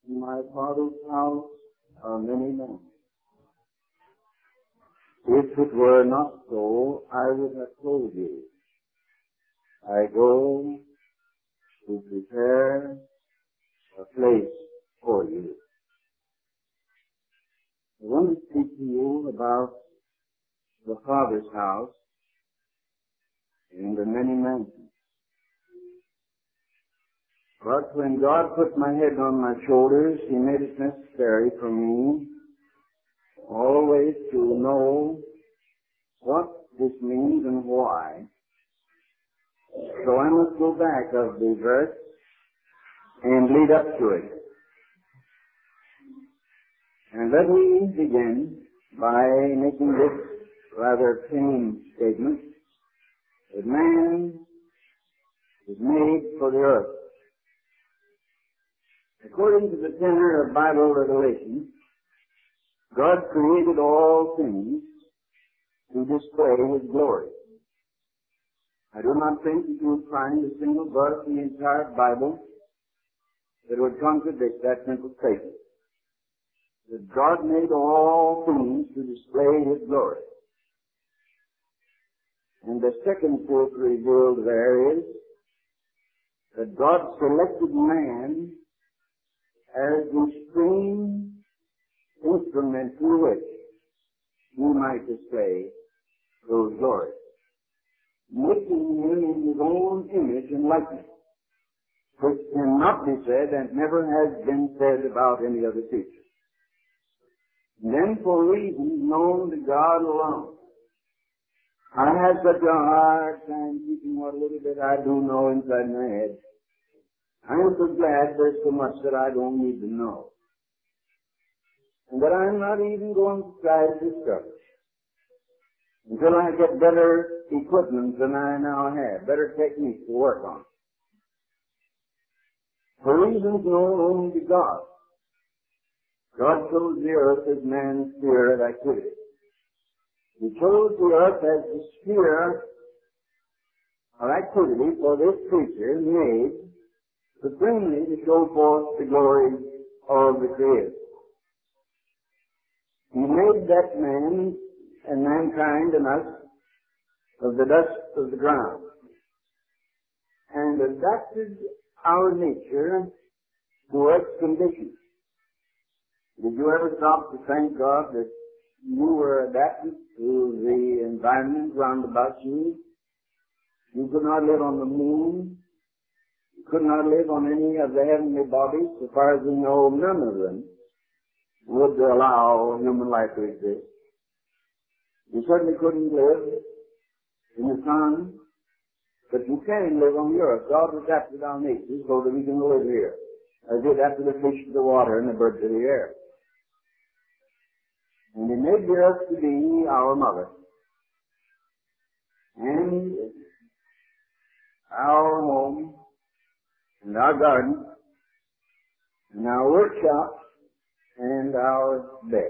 In my Father's house are many mansions. If it were not so, I would have told you. I go to prepare a place for you. I want to speak to you about the Father's house and the many mansions. But when God put my head on my shoulders, He made it necessary for me always to know what this means and why. So I must go back of the verse and lead up to it. And let me begin by making this rather plain statement that man is made for the earth. According to the tenor of Bible revelation, God created all things to display His glory. I do not think that you would find a single verse in the entire Bible that would contradict that simple statement. That God made all things to display His glory. And the second truth revealed there is that God selected man as the supreme instrument through which He might display those glories, making him in His own image and likeness, which cannot be said and never has been said about any other creature. And then for reasons known to God alone, I have such a hard time keeping what little bit I do know inside my head. I am so glad there's so much that I don't need to know. And that I'm not even going to try to discover until I get better equipment than I now have, better techniques to work on. For reasons known only to God, God chose the earth as man's sphere of activity. He chose the earth as the sphere of activity for this creature made supremely to show forth the glory of the Creator. He made that man and mankind and us of the dust of the ground and adapted our nature to its conditions. Did you ever stop to thank God that you were adapted to the environment round about you? You could not live on the moon. You could not live on any of the heavenly bodies. So far as we know, none of them would allow human life to exist. You certainly couldn't live in the sun, but you can live on the earth. God adapted our nature so that we can live here, as He adapted the fish of the water and the birds of the air. And He made the earth to be our mother, and our home, and our garden, and our workshop, and our bed.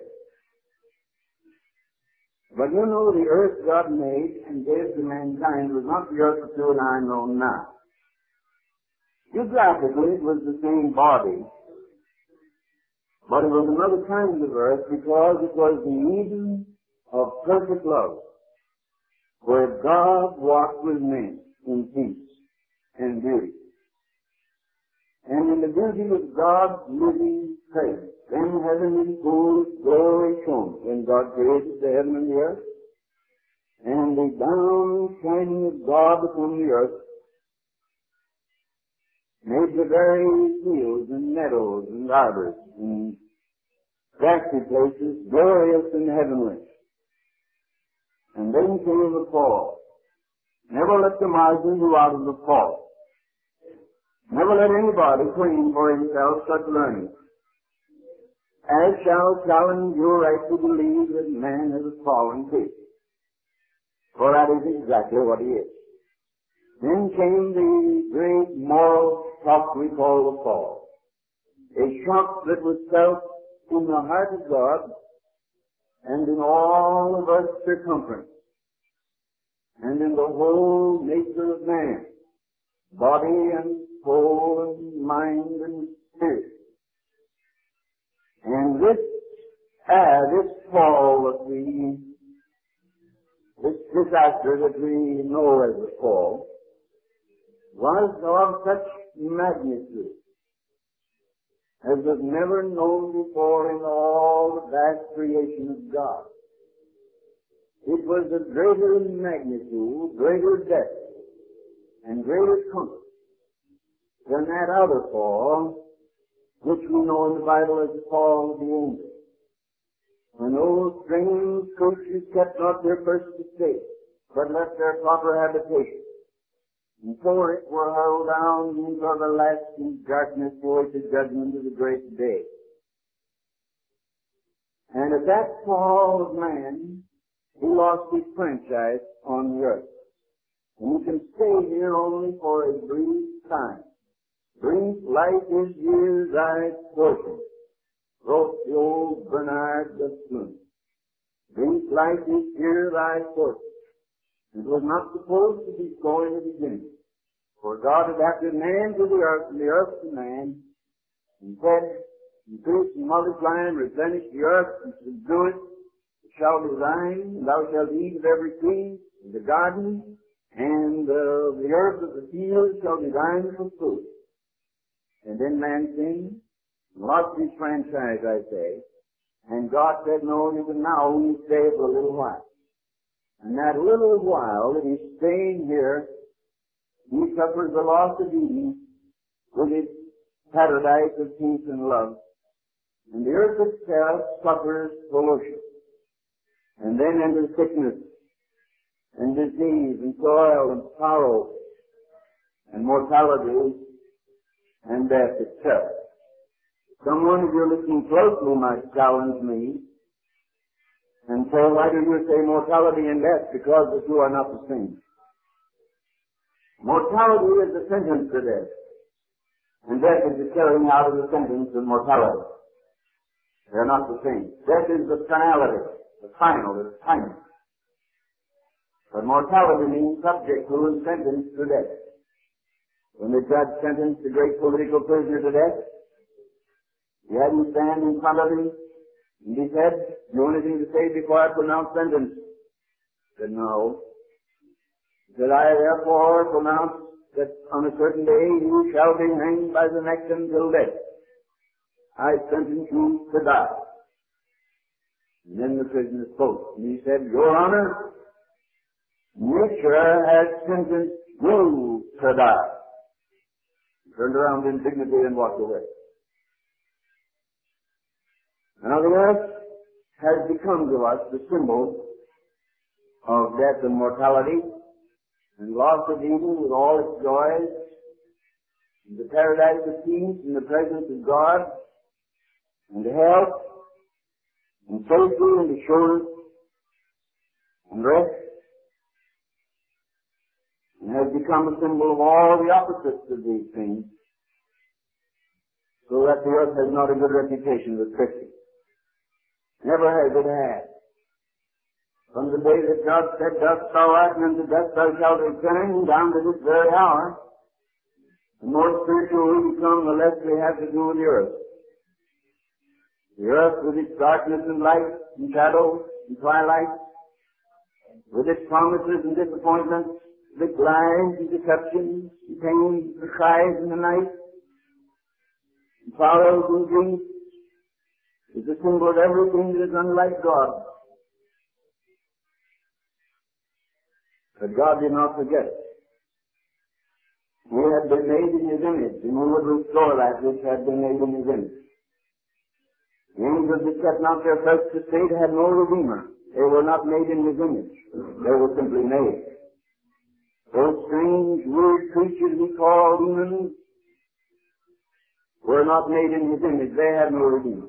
But you know, the earth God made and gave to mankind was not the earth that you and I know now. Geographically, it was the same body, but it was another kind of earth because it was the Eden of perfect love, where God walked with men in peace and beauty. And in the beauty of God's living presence, then heaven in full glory shone when God created the heaven and the earth, and the down shining of God upon the earth made the very fields and meadows and arbors and grassy places glorious and heavenly. And then came the fall. Never let the margin go out of the fall. Never let anybody claim for himself such learning as shall challenge your right to believe that man is a fallen creature. For that is exactly what he is. Then came the great moral shock we call the fall. A shock that was felt in the heart of God and in all of earth's circumference and in the whole nature of man, body and soul and mind and spirit. This fall that this disaster that we know as the fall, was of such magnitude as was never known before in all the vast creation of God. It was a greater magnitude, greater depth, and greater comfort than that other fall, which we know in the Bible as the fall of the angels. When those strange creatures kept not their first estate, but left their proper habitation, and for it were hurled down into everlasting darkness towards the judgment of the great day. And at that fall of man, he lost his franchise on the earth. And he can stay here only for a brief time. Brief life is years thy portion, wrote the old Bernard of Cluny. Brief life is here thy portion. It was not supposed to be so in the beginning. For God adapted man to the earth, and the earth to man, and said, increase and multiply and replenish the earth and subdue it. It shall be thine, and thou shalt eat of every tree in the garden, and the earth of the field shall be thine for food. And then man sinned, lost his franchise, I say, and God said, no, you can now only stay for a little while. And that little while that he's staying here, he suffers the loss of Eden with its paradise of peace and love. And the earth itself suffers pollution. And then enters sickness and disease and toil and sorrow and mortality and death itself. Someone, if you're listening closely, might challenge me and say, why do you say mortality and death? Because the two are not the same. Mortality is the sentence to death, and death is the carrying out of the sentence of mortality. They're not the same. Death is the finality, the final, the time. But mortality means subject to and sentenced to death. When the judge sentenced the great political prisoner to death, he had him stand in front of him, and he said, you have anything to say before I pronounce sentence? He said, no. He said, I therefore pronounce that on a certain day you shall be hanged by the neck until death. I sentence you to die. And then the prisoner spoke, and he said, Your Honor, nature has sentenced you to die. He turned around in dignity and walked away. Now the earth has become to us the symbol of death and mortality, and loss of Eden with all its joys, and the paradise of peace in the presence of God, and health, and safety, and assurance, and rest, and has become a symbol of all the opposites of these things, so that the earth has not a good reputation with Christians. Never has it had. From the day that God said, dust thou art, and unto dust thou shalt return, down to this very hour, the more spiritual we become, the less we have to do with the earth. The earth with its darkness and light, and shadows, and twilight, with its promises and disappointments, with its lies and deceptions, and pains and cries in the night, and sorrows and grief, is the symbol of everything that is unlike God. But God did not forget it. We had been made in His image, and we would restore that which had been made in His image. The angels that kept not their first estate had no redeemer. They were not made in His image. They were simply made. Those strange, weird creatures we call demons were not made in His image. They had no redeemer.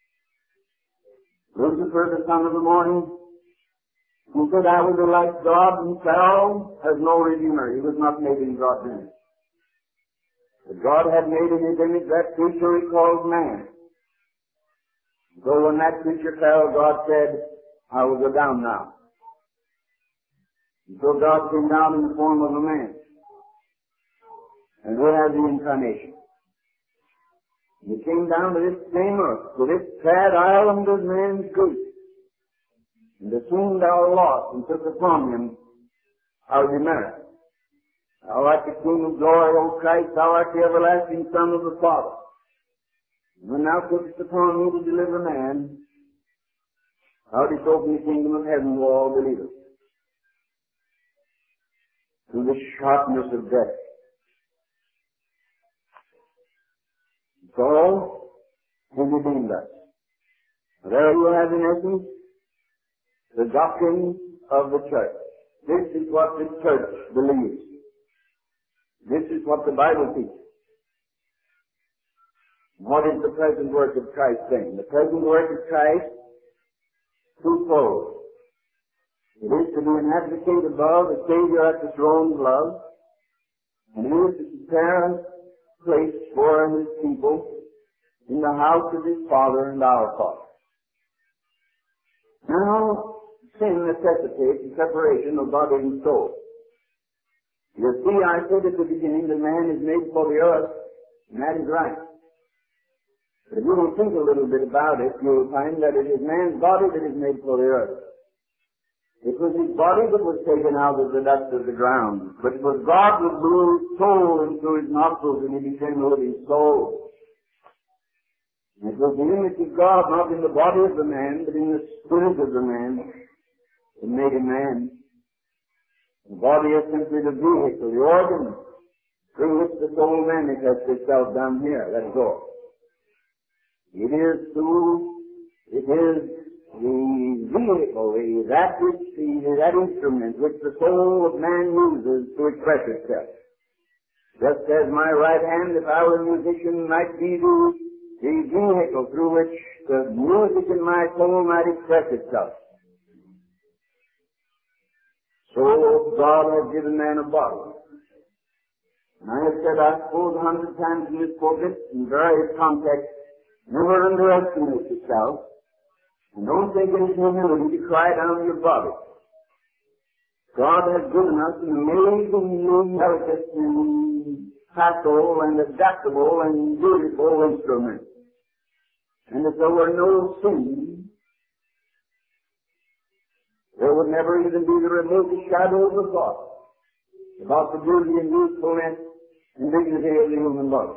Lucifer, the son of the morning, who said, I was like God and fell, has no redeemer. He was not made in God's image. But God had made in His image that creature He called man. So when that creature fell, God said, I will go down now. And so God came down in the form of a man. And we have the incarnation. He came down to this same earth, to this sad island of man's grief, and assumed our loss and took upon him our demerit. Thou art the King of glory, O Christ, thou art the everlasting Son of the Father. And when thou tookest upon thee to deliver man, thou didst open the kingdom of heaven to all believers. Through the sharpness of death. So, he redeemed us. There you have in essence the doctrine of the church. This is what the church believes. This is what the Bible teaches. What is the present work of Christ saying? The present work of Christ, twofold. It is to be an advocate above, a Savior at the throne of love, and it is to prepare a place for his people in the house of his Father and our Father. Now, sin necessitates the separation of body and soul. You see, I said at the beginning that man is made for the earth, and that is right. But if you will think a little bit about it, you will find that it is man's body that is made for the earth. It was his body that was taken out of the dust of the ground. But it was God that blew his soul into his nostrils and he became a living soul. And it was the image of God, not in the body of the man, but in the spirit of the man, that made him man. The body is simply the vehicle, the organ, through which the soul manifests itself down here. That is all. It is the vehicle, that instrument which the soul of man uses to express itself. Just as my right hand, if I were a musician, might be the vehicle through which the music in my soul might express itself. So God has given man a body. And I have said, I suppose 100 times in this pulpit, in various contexts, never underestimate yourself. And don't take any humility to cry down your body. God has given us an amazingly delicate and facile and adaptable and beautiful instrument. And if there were no sin, there would never even be the remotest shadow of a thought about the beauty and usefulness and dignity of the human body.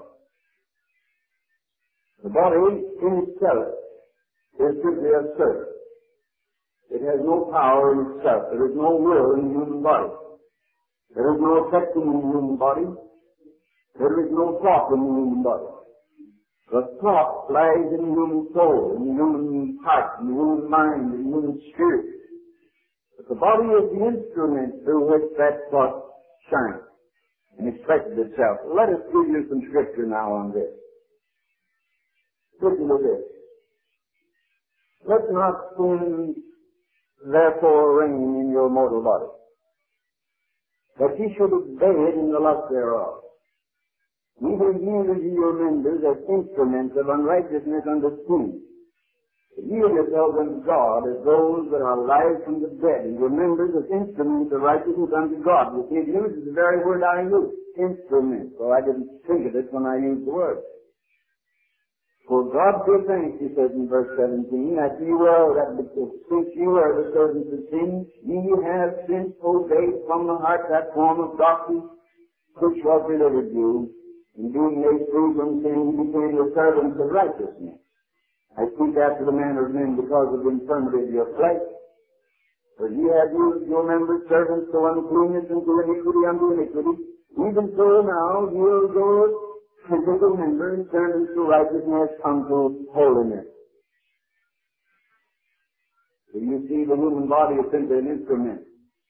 The body in itself is simply a servant. It has no power in itself. There is no will in the human body. There is no affection in the human body. There is no thought in the human body. The thought lies in the human soul, in the human heart, in the human mind, in the human spirit. But the body is the instrument through which that thought shines and expresses itself. Let us give you some scripture now on this. Listen to this. Let not sin therefore reign in your mortal body, that ye should obey it in the lust thereof. Neither yield ye your members as instruments of unrighteousness unto sin. But yield yourselves unto God as those that are alive from the dead, and your members as instruments of righteousness unto God. You see, it uses the very word I use, instrument. So I didn't think of it when I used the word. For God give thanks, he says in verse 17, that since you were the servants of sin, ye have since obeyed from the heart that form of doctrine which was delivered you, and being made free from sin, ye became the servants of righteousness. I speak after the manner of men because of the infirmity of your flesh. For ye have used your members servants to uncleanness and to iniquity unto iniquity. Even so now yield your physical members turn into righteousness unto holiness. So you see, the human body is simply an instrument.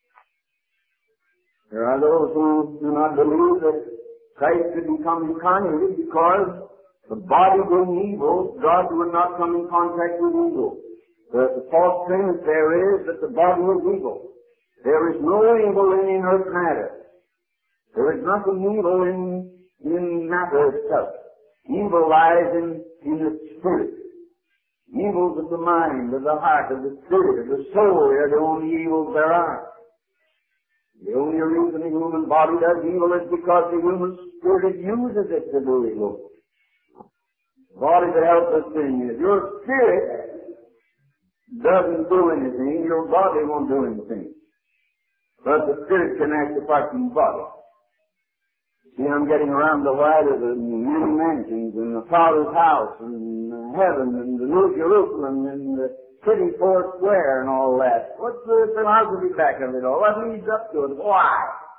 There are those who do not believe that Christ could become incarnated because the body being evil, God would not come in contact with evil. The false premise there is that the body is evil. There is no evil in inert matter. There is nothing evil in matter itself. Evil lies in the spirit. Evils of the mind, of the heart, of the spirit, of the soul are the only evils there are. The only reason the human body does evil is because the human spirit uses it to do evil. body to help us in you. If your spirit doesn't do anything, your body won't do anything. But the spirit can act apart from the body. See, I'm getting around the wide of the many mansions and the Father's house and heaven and the New Jerusalem and the city four square and all that. What's the philosophy back of it all? What leads up to it? Why?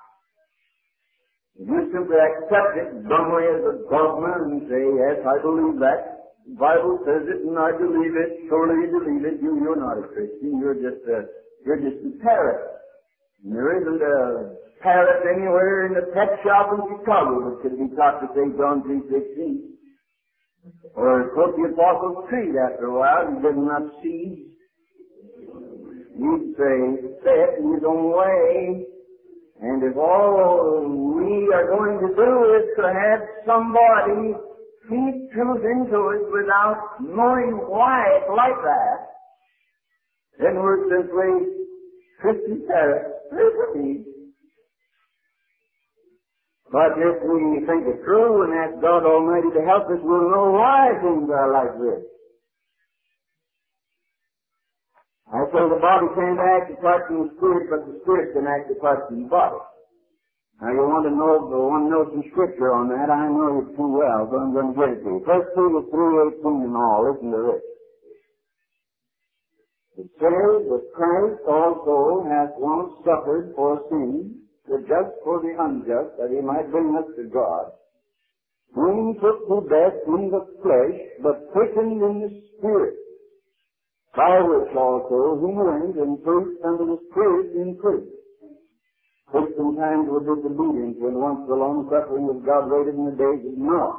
If you simply accept it dumbly as a dogma and say, yes, I believe that. The Bible says it and I believe it. Surely you believe it. You're not a Christian. You're just a parrot. And there isn't a parrot anywhere in the pet shop in Chicago that could be taught to say John 3:16. Or quote the Apostles' Creed after a while. He did not seeds. He'd say, say it in his own way. And if all we are going to do is to have somebody feed truth into it without knowing why it's like that, then we're simply Christian parrots. But if we think it true and ask God Almighty to help us, we'll know why things are like this. I say the body can't act apart from the spirit, but the spirit can act apart from the body. Now you want to know some scripture on that. I know it too well, so I'm going to get it to you. 1 Peter 3:18 and all. Listen to this. It says that Christ also hath once suffered for sin, the just for the unjust, that he might bring us to God, whom put to death in the flesh, but quickened in the spirit, by which also he went and preached unto the spirits in prison, which sometimes were disobedience, when once the long suffering of God waited in the days of Noah.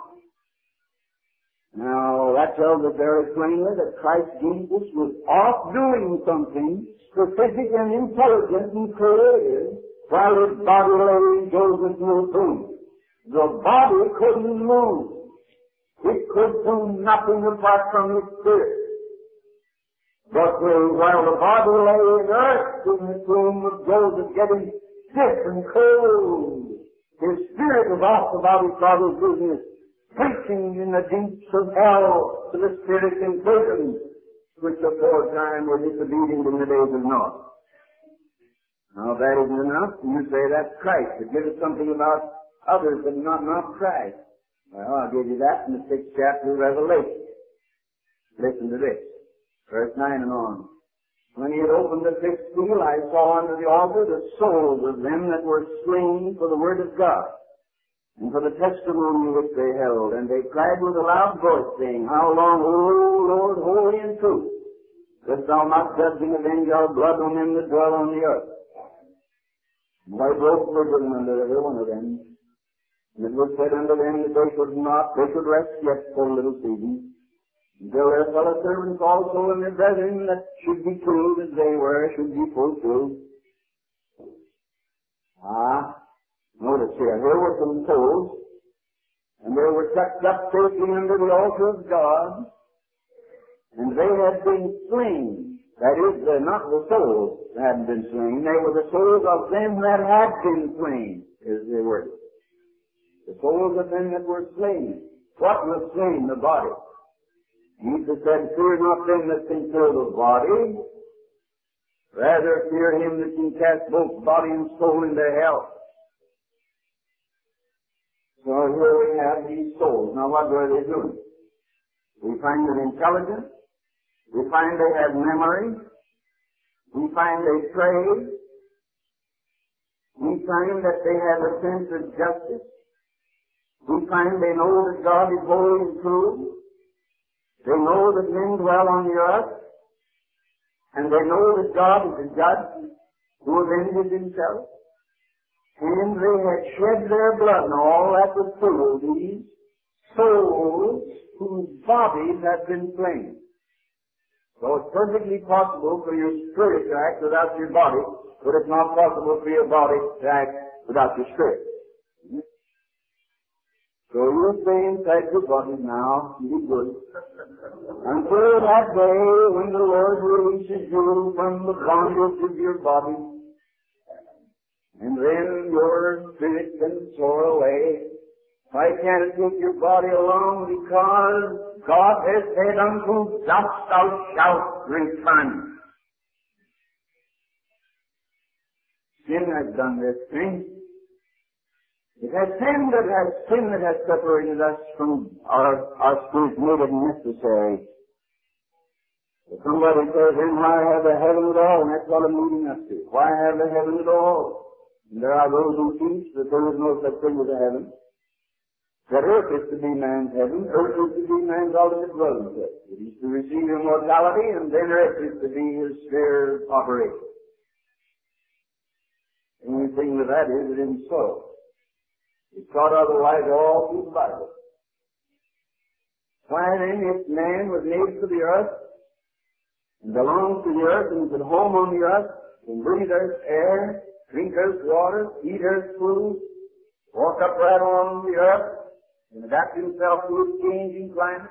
Now, that tells us very plainly that Christ Jesus was off doing something specific and intelligent and creative while his body lay in Joseph's new tomb. The body couldn't move. It could do nothing apart from his spirit. But while the body lay inert in the tomb of Joseph, getting stiff and cold, his spirit was off about his father's business, preaching in the deeps of hell to the spirits in prison, which aforetime were disobedient in the days of Noah. Now, if that isn't enough, you say that's Christ. It gives us something about others, but not Christ. Well, I'll give you that in the 6th chapter of Revelation. Listen to this. Verse 9 and on. When he had opened the 6th seal, I saw under the altar the souls of them that were slain for the word of God, and for the testimony which they held. And they cried with a loud voice, saying, How long, O Lord, holy and true, dost thou not judge and avenge our blood on them that dwell on the earth? And white robes were given unto every one of them. And it was said unto them that they should rest yet for a little season, until their fellow servants also and their brethren that should be killed as they were should be fulfilled. Notice here were some souls, and they were tucked up safely under the altar of God, and they had been slain. That is, not the souls that had been slain, they were the souls of them that had been slain, is the word. The souls of them that were slain. What was slain? The body. Jesus said, Fear not them that can kill the body, rather fear him that can cast both body and soul into hell. So here we have these souls. Now what were they doing? We find them intelligent. We find they have memory. We find they pray. We find that they have a sense of justice. We find they know that God is holy and true. They know that men dwell on the earth. And they know that God is a judge who avenges himself. And they had shed their blood. Now all that was true. These souls whose bodies had been slain. So it's perfectly possible for your spirit to act without your body, but it's not possible for your body to act without your spirit. So you stay inside your body now, and be good, until that day when the Lord releases you from the bondage of your body, and then your spirit can soar away Why can't it take your body along? Because God has said, unto dust thou shalt return. Sin has done this thing. It has sin that has separated us from our spirit, made it necessary. If somebody says, then why have a heaven at all? And that's what I'm leading up to. Why have a heaven at all? And there are those who teach that there is no such thing as a heaven. That earth is to be man's heaven, earth is to be man's ultimate dwelling place. It is to receive immortality, and then earth is to be his sphere of operation. The only thing with that is it isn't so. It's taught otherwise all through the Bible. Why then, if man was made for the earth, and belongs to the earth, and is at home on the earth, and breathe earth's air, drink earth's water, eat earth's food, walk upright on the earth, and adapt himself to its changing climate,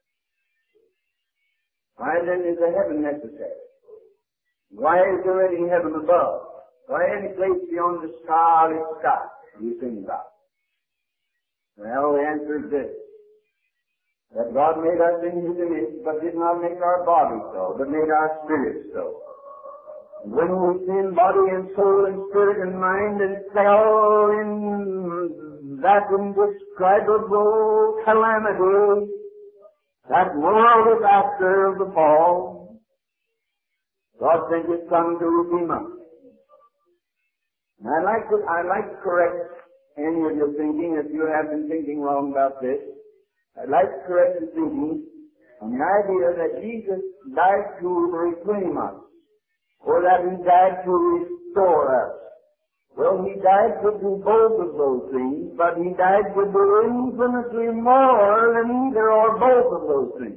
why then is a heaven necessary? Why is there any heaven above? Why any place beyond the starlit sky you think about? Well, the answer is this. That God made us in His image, but did not make our body so, but made our spirit so. And when we sin, body and soul and spirit and mind and fell in that indescribable calamity, that moral disaster of the fall, God sent His Son to redeem us. And I'd like to correct any of your thinking if you have been thinking wrong about this. I'd like to correct your thinking on the idea that Jesus died to reclaim us, or that He died to restore us. Well, He died to do both of those things, but He died to do infinitely more than either or both of those things.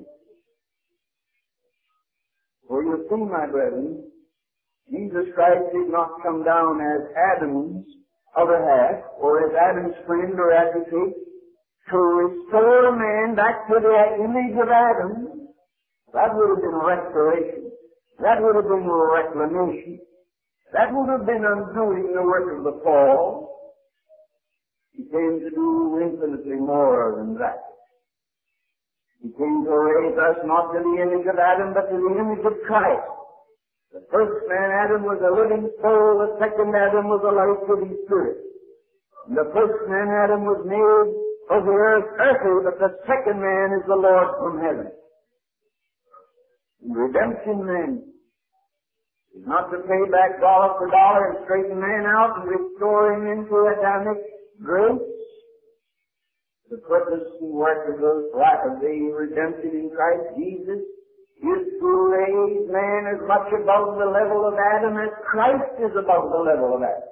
For you see, my brethren, Jesus Christ did not come down as Adam's other half, or as Adam's friend or advocate, to restore man back to the image of Adam. That would have been restoration. That would have been reclamation. That would have been undoing the work of the fall. He came to do infinitely more than that. He came to raise us not to the image of Adam, but to the image of Christ. The first man, Adam, was a living soul. The second Adam was a life-giving spirit. And the first man, Adam, was made of the earth earthly, but the second man is the Lord from heaven. And redemption, then, is not to pay back dollar for dollar and straighten man out and restore him into Adamic grace. The purpose and work of the redemption in Christ Jesus is to raise man as much above the level of Adam as Christ is above the level of Adam.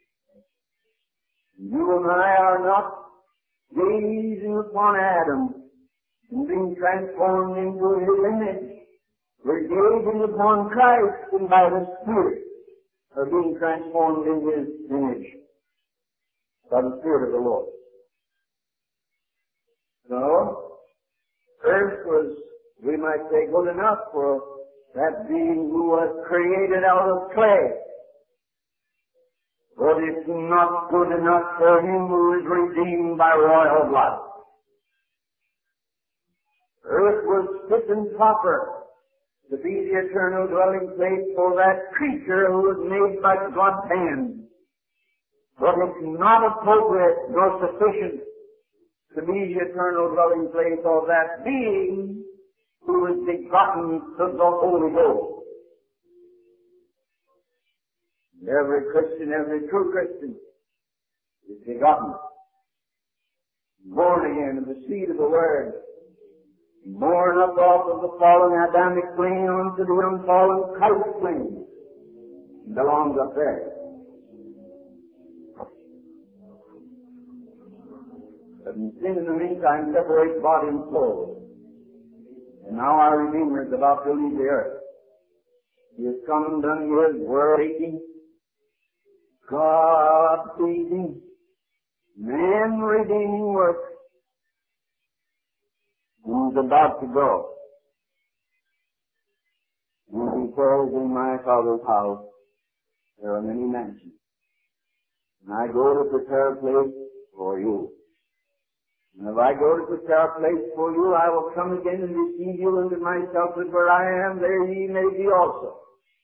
You and I are not gazing upon Adam and being transformed into his image. We're gazing upon Christ, and by the Spirit are being transformed in His image by the Spirit of the Lord. So, earth was, we might say, good enough for that being who was created out of clay. But it's not good enough for him who is redeemed by royal blood. Earth was fit and proper to be the eternal dwelling place for that creature who was made by God's hand. But it's not appropriate nor sufficient to be the eternal dwelling place of that being who is begotten of the Holy Ghost. Every Christian, every true Christian is begotten, born again of the seed of the Word, born up off of the fallen Adamic plane onto the unfallen Christ plane, belongs up there. But sin in the meantime separates body and soul. And now our Redeemer is about to leave the earth. He has come and done His world-making, God-pleasing, man-redeeming work. And He's about to go. And He says, in my Father's house there are many mansions. And I go to prepare a place for you. And if I go to prepare a place for you, I will come again and receive you into myself, that where I am, there ye may be also.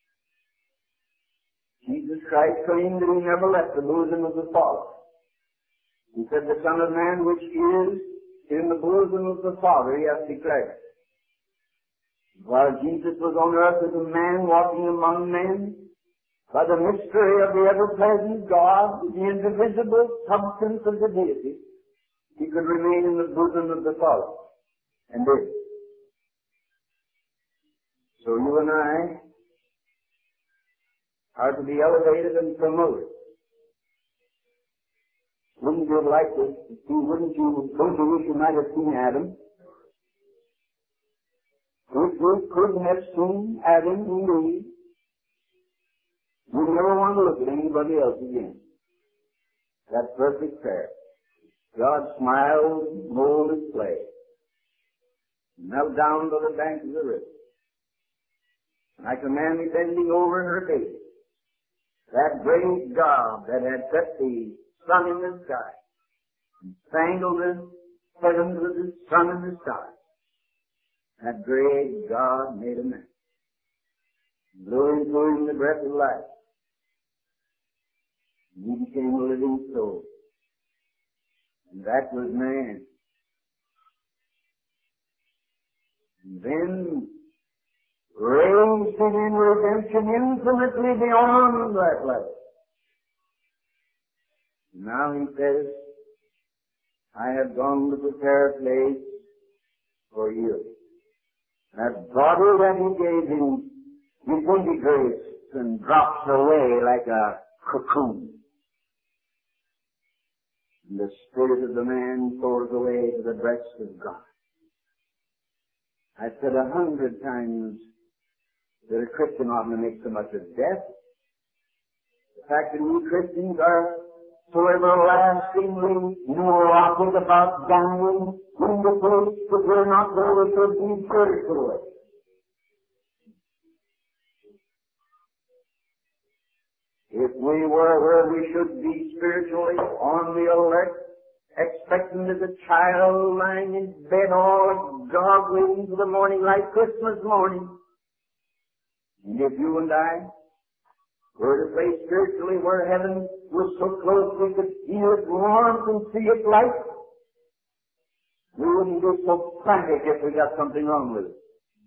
Jesus Christ claimed that he never left the bosom of the Father. He said, the Son of Man, which is in the bosom of the Father, he hath declared. While Jesus was on earth as a man walking among men, by the mystery of the ever-present God, the indivisible substance of the deity, he could remain in the bosom of the Father, and did. So you and I are to be elevated and promoted. Wouldn't you like to see, don't you wish you might have seen Adam? If you could have seen Adam and Eve, you'd never want to look at anybody else again. That perfect pair. God smiled, molded clay, knelt down to the bank of the river. Like a man bending over her baby. That great God that had set the sun in the sky, and spangled the heavens with the sun in the sky. That great God made a man, blew into him the breath of life. And he became a living soul. And that was man. And then raised it in redemption infinitely beyond that level. Now he says, I have gone to prepare a place for you. That body that he gave him disintegrates and drops away like a cocoon. And the spirit of the man soars away to the breast of God. I've said 100 times that a Christian ought to make so much of death. The fact that we Christians are so everlastingly neurotic about dying in the place that we're not where we should be spiritually. If we were where we should be spiritually, on the alert, expecting as a child lying in bed all agog waiting for the morning like Christmas morning, and if you and I were to place spiritually where heaven was so close we could feel its warmth and see its light, we wouldn't be so frantic if we got something wrong with it.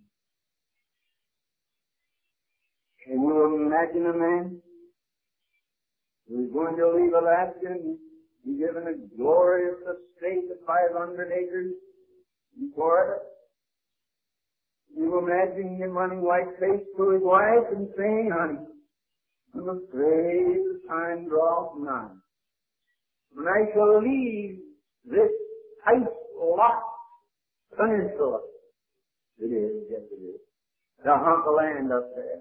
Can you imagine a man who's going to leave Alaska and be given a glorious estate of 500 acres in Florida? You imagine him running white-faced to his wife and saying, honey, I'm afraid the time draws nigh when I shall leave this ice-locked peninsula. It is, yes it is. The hunk of land up there.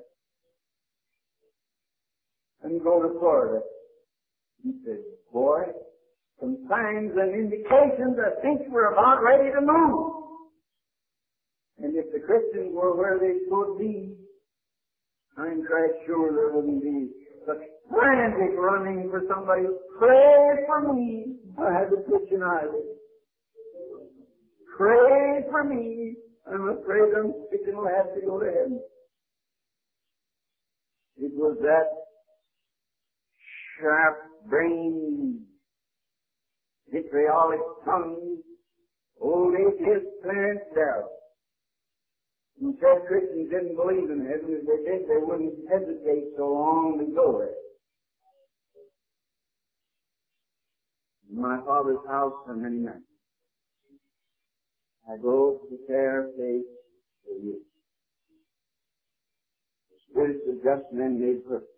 And go to Florida. He said, boy, some signs and indications I think we're about ready to move. And if the Christians were where they should be, I'm quite sure there wouldn't be such frantic running for somebody to pray for me. I had to pitch an eyelid. Pray for me. I'm afraid I'm sick and will have to go to heaven. It was that sharp-brained, vitriolic tongue, old atheist Clarence Darrow, who said Christians didn't believe in heaven. If they did, they wouldn't hesitate so long to go there. In my Father's house for many nights, I go to prepare a place for you. The spirits of just men made perfect.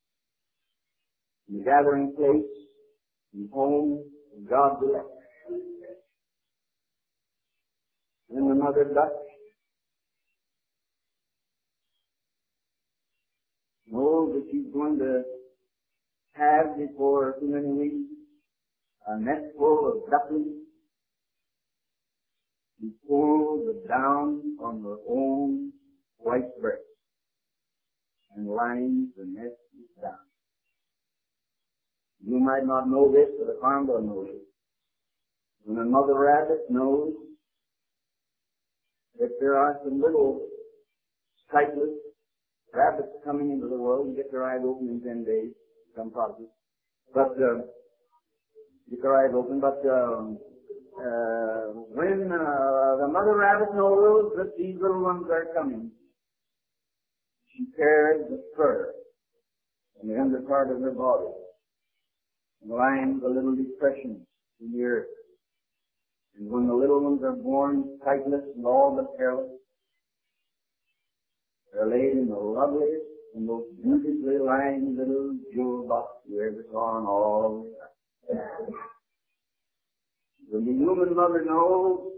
In the gathering place, in home, in God's elect. In the mother Dutch, know that she's going to have before too many weeks a net full of ducklings. She pulled the down on her own white breast and lines the nest down. You might not know this, but the farmer knows it. When a mother rabbit knows that there are some little sightless rabbits coming into the world and get their eyes open in 10 days, some process. But, get their eyes open, but, when the mother rabbit knows that these little ones are coming, she tears the fur from the under part of her body and lines the little depressions in the earth. And when the little ones are born sightless and all but careless, they're laid in the loveliest and most beautifully lined little jewel box you ever saw in all your life. When the human mother knows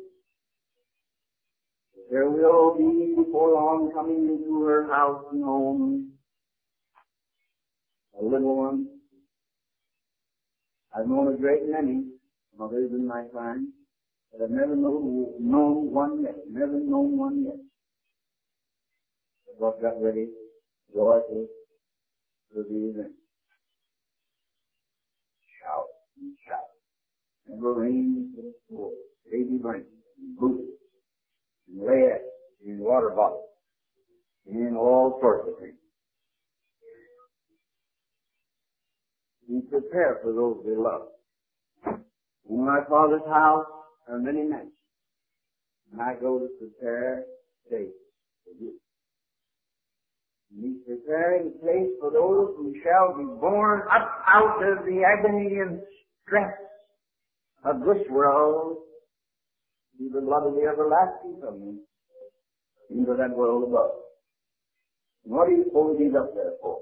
that there will be before long coming into her house and home a little one. I've known a great many mothers in my time, but I've never known one yet. Never known one yet. But got ready, joyful for the event. Shout and shout. And rain to the floor, baby blankets, and boots, and lead, and water bottles, and all sorts of things. We prepare for those we love. In my Father's house are many mansions, and I go to prepare a place for you. And He's preparing a place for those who shall be born up out of the agony and stress of this world, to the love of the everlasting coming into that world above. And what do you suppose He's up there for?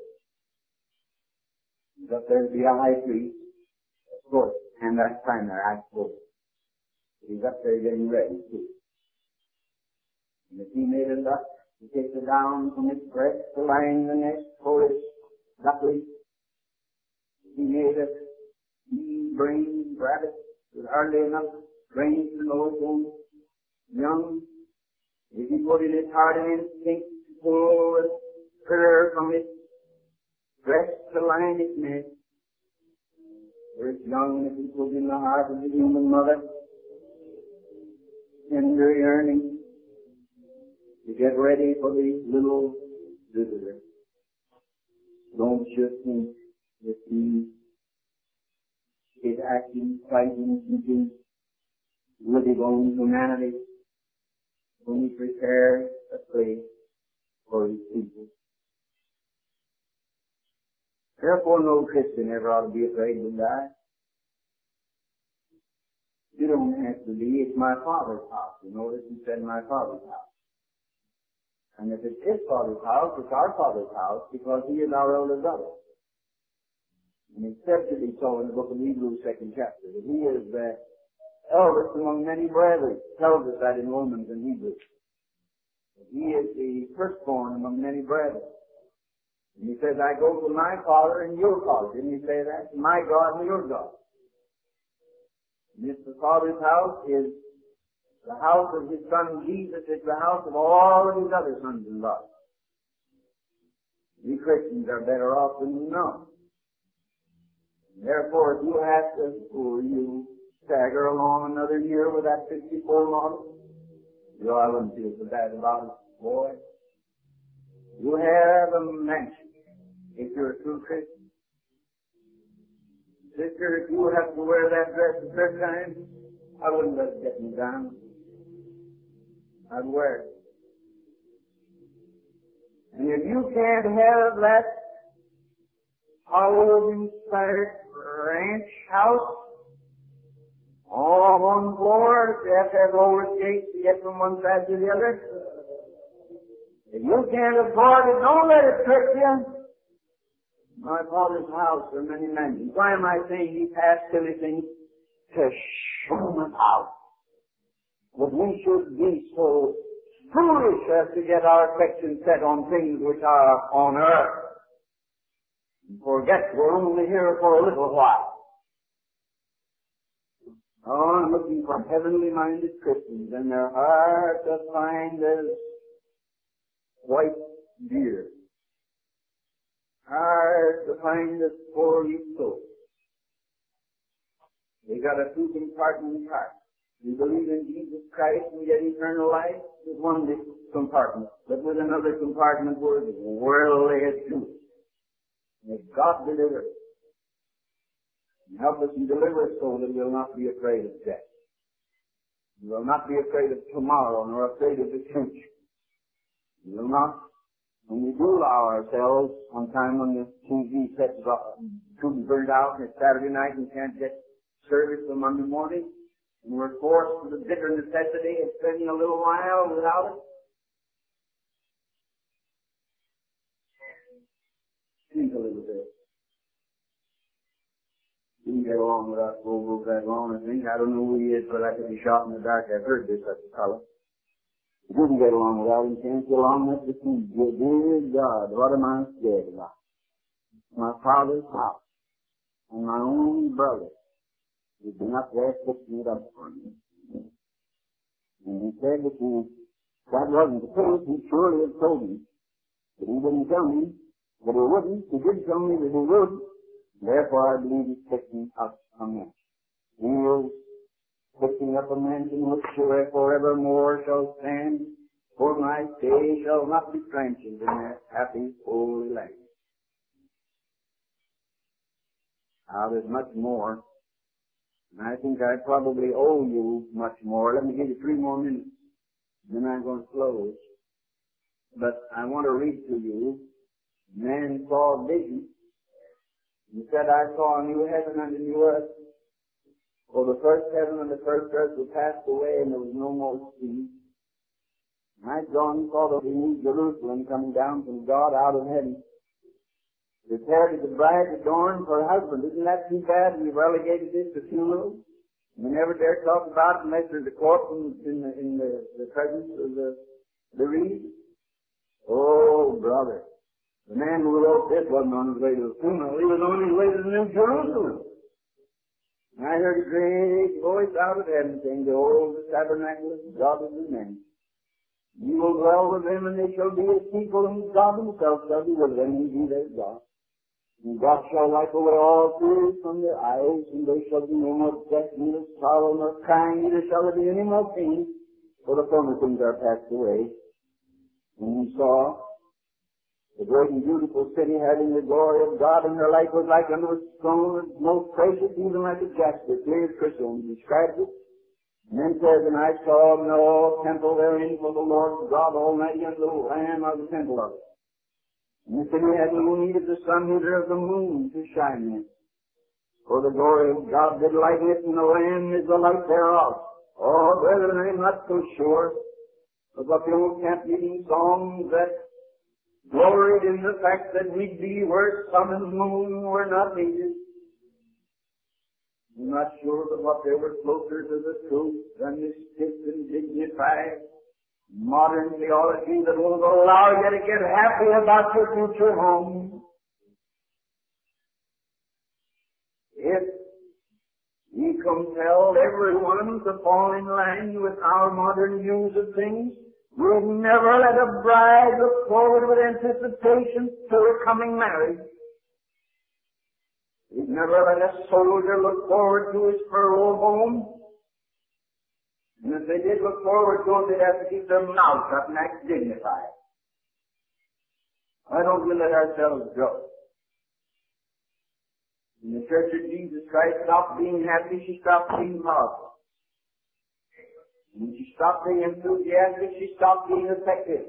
He's up there to be a high priest, of course, and that's primary, I suppose. But He's up there getting ready, too. And if He made it up, He takes it down from its breast to line the nest for its duckling. He made it, He brain rabbit with hardly enough brains to know its own young. If He put in its heart and instinct to pull the fur from its breast to line its nest, for its young, if He put in the heart of the human mother tender yearning to get ready for the little visitor. Don't you think that He is acting, fighting, thinking with His own humanity when He prepares a place for His people? Therefore, no Christian ever ought to be afraid to die. You don't have to be. It's my Father's house. You notice He said my Father's house. And if it's His Father's house, it's our Father's house because He is our elder brother. And it's said to be so in the book of Hebrews, 2nd chapter, that He is the eldest among many brethren. It tells us that in Romans and Hebrews. That He is the firstborn among many brethren. And He says, I go to my Father and your Father. Didn't He say that? My God and your God. And if the Father's house is the house of His Son Jesus, it's the house of all of His other sons and daughters. We Christians are better off than we know. Therefore, if you have to, or you stagger along another year with that 54 model, I wouldn't feel so bad about it, boy. You have a mansion if you're a true Christian. Sister, if you have to wear that dress at church time, I wouldn't let it get me down. I'd wear it. And if you can't have that Hollywood-inspired ranch house all on one floor, you have to have lower skates to get from one side to the other. If you can't afford it, don't let it trick you. My Father's house are many mansions. Why am I saying these half-silly things? To show them out. But we should be so foolish as to get our affection set on things which are on earth. And forget we're only here for a little while. Oh, I'm looking for heavenly-minded Christians, and they're hard to find as white deer. Hard to find as poor souls. They got a two-compartment car. You believe in Jesus Christ and get eternal life? There's one compartment. But with another compartment where the world laid to. May God deliver us. And help us and deliver us so that we'll not be afraid of death. We will not be afraid of tomorrow nor afraid of the future. We will not, when we do allow ourselves, sometime when the TV sets off, to be burned out, and it's Saturday night and can't get service till Monday morning, and we're forced to the bitter necessity of spending a little while without it. Think a little bit. Didn't get along with us over that long, I think. I don't know who he is, but I could be shot in the dark. I've heard this, such a fellow. Didn't get along without him, can't get along with the two. Dear God, what am I scared about? My father's house and my own brother. He'd been up there fixing it up for me. And he said that that wasn't the case. He surely had told me. But he didn't tell me that he wouldn't. He did tell me that he would. Therefore, I believe he's fixing up a mansion. He is fixing up a mansion which forevermore shall stand. For my stay shall not be trenches in that happy holy land. Now, there's much more. And I think I probably owe you much more. Let me give you 3 more minutes. Then I'm going to close. But I want to read to you. Man saw a vision. He said, I saw a new heaven and a new earth. For the first heaven and the first earth were passed away, and there was no more sea. And I, John, saw the new Jerusalem coming down from God out of heaven, prepared as a bride adorned for her husband. Isn't that too bad? We've relegated this to funerals. We never dare talk about it unless there's a corpse in the presence of the wreath. Oh, brother. The man who wrote this wasn't on his way to the funeral. He was on his way to the New Jerusalem. And I heard a great voice out of heaven saying, behold, the tabernacle of God is with men. You will dwell with them, and they shall be his people, and God himself shall be with them, and be their God. And God shall wipe away all tears from their eyes, and there shall be no more death, neither sorrow, nor crying, neither shall there be any more pain, for the former things are passed away. And he saw the great and beautiful city having the glory of God, and her light was like unto a stone most precious, even like a jasper, clear as crystal. And he described it. And then says, and I saw no temple therein, for the Lord God Almighty and the Lamb of the temple of it. And the city had no need of the sun, neither of the moon to shine in. For the glory of God did lighten it, and the Lamb is the light thereof. Oh, brethren, I'm not so sure of what the old camp meeting songs that gloried in the fact that we'd be where sun and moon were not needed. I'm not sure but what they were closer to the truth than this stiff and dignified modern theology that won't allow you to get happy about your future home. If we compelled everyone to fall in line with our modern views of things, we'd never let a bride look forward with anticipation to her coming marriage. We'd never let a soldier look forward to his parole home. And if they did look forward to it, they'd have to keep their mouths shut and act dignified. Why don't we let ourselves go? When the Church of Jesus Christ stopped being happy, she stopped being powerful. When she stopped being enthusiastic, she stopped being effective.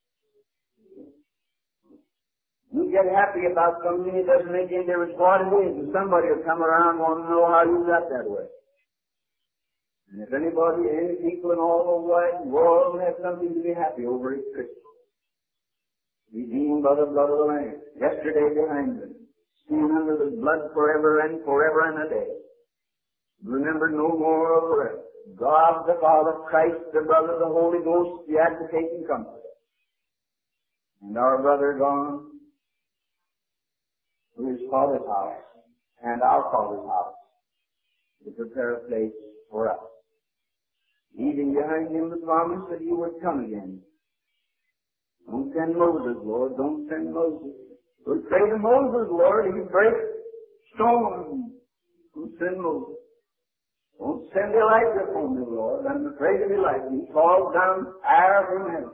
You get happy about something, it doesn't make any difference what it is, and somebody will come around and want to know how you got that way. And if anybody, any people in all the wide world have something to be happy over, it's Christians. Redeemed by the blood of the Lamb. Yesterday behind them. Seen under the blood forever and a day. Remember no more of the rest. God the Father, Christ the brother, the Holy Ghost, the advocating comforter. And our brother gone to his Father's house and our Father's house to prepare a place for us. Leaving behind him the promise that he would come again. Don't send Moses, Lord. Don't send Moses. We'll pray to Moses, Lord. He breaks stones. Don't send Moses. Don't send Elijah upon me, Lord. I'm afraid of Elijah. He falls down fire from heaven.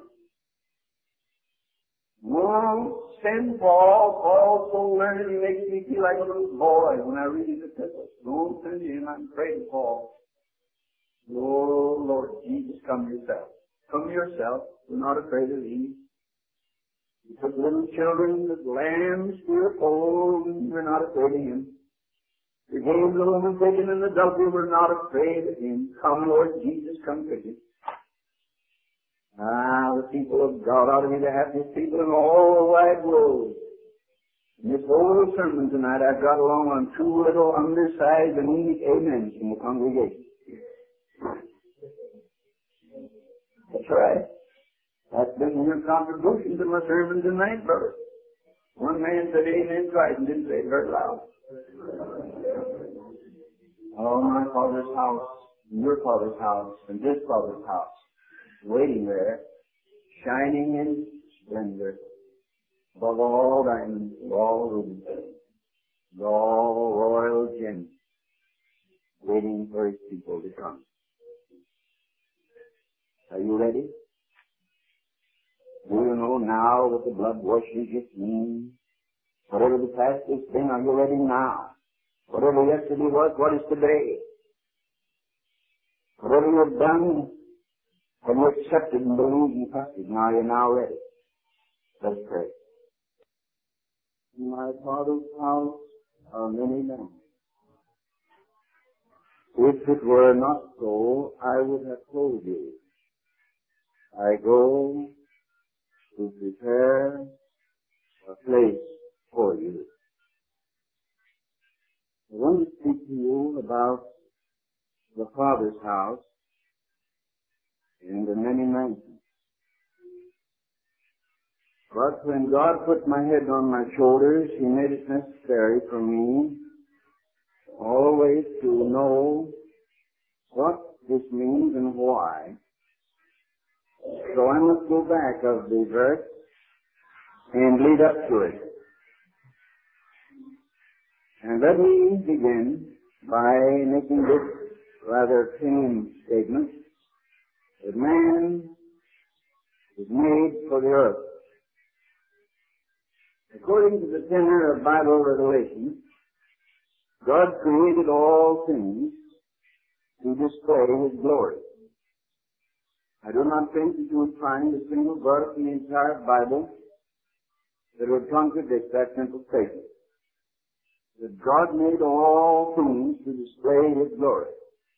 Won't send Paul. Paul's so learned he makes me feel like a little boy when I read his epistles. Don't send him. I'm afraid of Paul. Oh, Lord Jesus, come yourself. Come yourself. We're not afraid of thee. He took little children as lambs to your fold, and we're not afraid of him. He gave the woman taken in adultery, we're not afraid of him. Come, Lord Jesus, come quickly. The people of God ought to be the happiest people in all the wide world. In this whole sermon tonight, I've got along on two little undersized anemic amens from the congregation. That's right. That's been your contribution to my sermon tonight, brother. One man said amen twice and didn't say it very loud. Oh, my Father's house, and your Father's house, and this Father's house, waiting there, shining in splendor, above all diamonds, all rubies, all royal gems, waiting for his people to come. Are you ready? Do you know now that the blood washes your clean? Whatever the past is thing, are you ready now? Whatever yesterday was, what is today? Whatever you have done, have you accepted and believed and trusted? Now you're now ready. Let's pray. In my Father's house are many men. If it were not so, I would have told you. I go to prepare a place for you. I want to speak to you about the Father's house and the many mansions. But when God put my head on my shoulders, He made it necessary for me always to know what this means and why. So I must go back of the verse and lead up to it. And let me begin by making this rather plain statement that man is made for the earth. According to the tenor of Bible revelation, God created all things to display His glory. I do not think that you would find a single verse in the entire Bible that would contradict that simple statement. That God made all things to display His glory.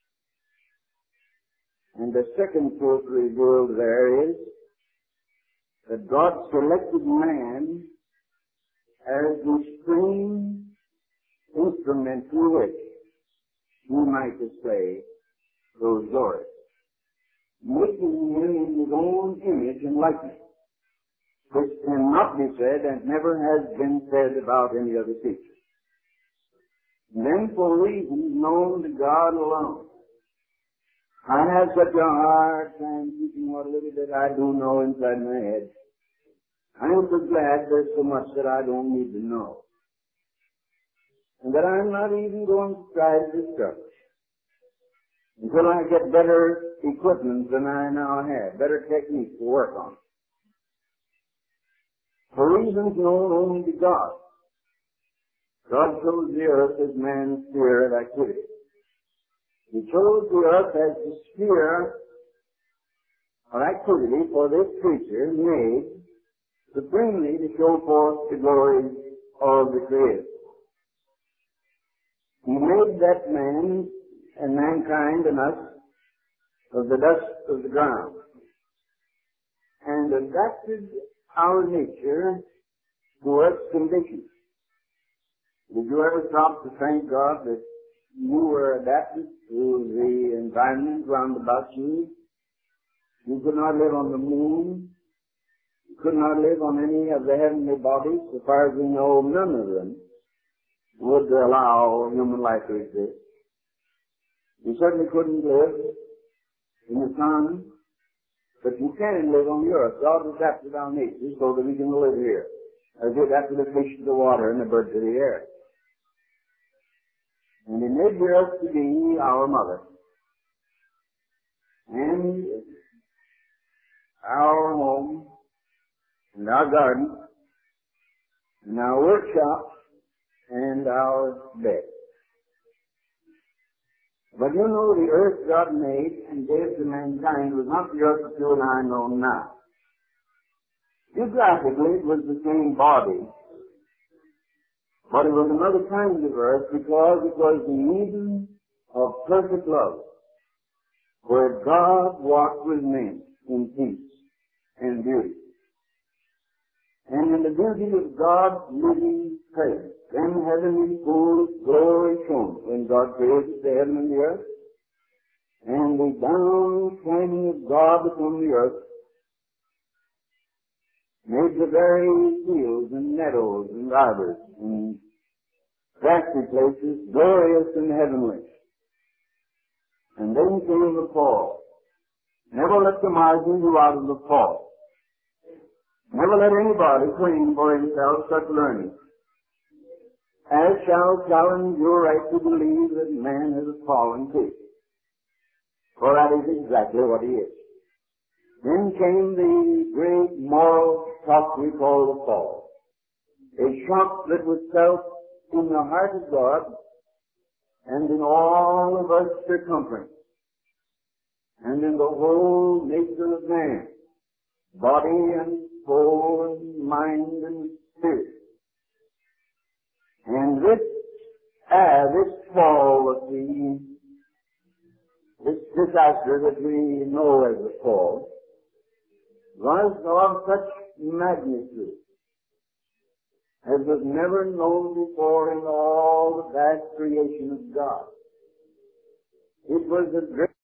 And the second truth revealed there is that God selected man as the supreme instrument through which He might display those glories, making him in His own image and likeness, which cannot be said and never has been said about any other creature. And then for reasons known to God alone, I have such a hard time keeping what little bit I do know inside my head. I am so glad there's so much that I don't need to know. And that I'm not even going to try to discover until I get better equipment than I now have, better techniques to work on. For reasons known only to God, God chose the earth as man's sphere of activity. He chose the earth as the sphere of activity for this creature made supremely to show forth the glory of the Creator. He made that man and mankind and us of the dust of the ground and adapted our nature to earth's conditions. Did you ever stop to thank God that you were adapted to the environment round about you? You could not live on the moon. You could not live on any of the heavenly bodies. So far as we know, none of them would allow human life to exist. You certainly couldn't live in the sun, but you can live on the earth. God adapted our nature so that we can live here, as He adapted the fish of the water and the birds of the air. And He made the earth to be our mother. and our home, and our garden, and our workshop, and our bed. But you know, the earth God made and gave to mankind was not the earth that you and I know now. Geographically, it was the same body, but it was another kind of earth because it was the Eden of perfect love, where God walked with men in peace and beauty. And in the beauty of God's living presence, then heavenly full of glory shone when God created the heaven and the earth, and the down shining of God upon the earth made the very fields and meadows and arbors and grassy places glorious and heavenly. And then came the fall. Never let the margin go out of the fall. Never let anybody claim for himself such learning as shall challenge your right to believe that man is a fallen creature. For that is exactly what he is. Then came the great moral shock we call the fall. A shock that was felt in the heart of God and in all of Earth's circumference and in the whole nature of man, body and soul and mind and spirit. And this fall that this disaster that we know as the fall, was of such magnitude as was never known before in all the vast creation of God. It was the great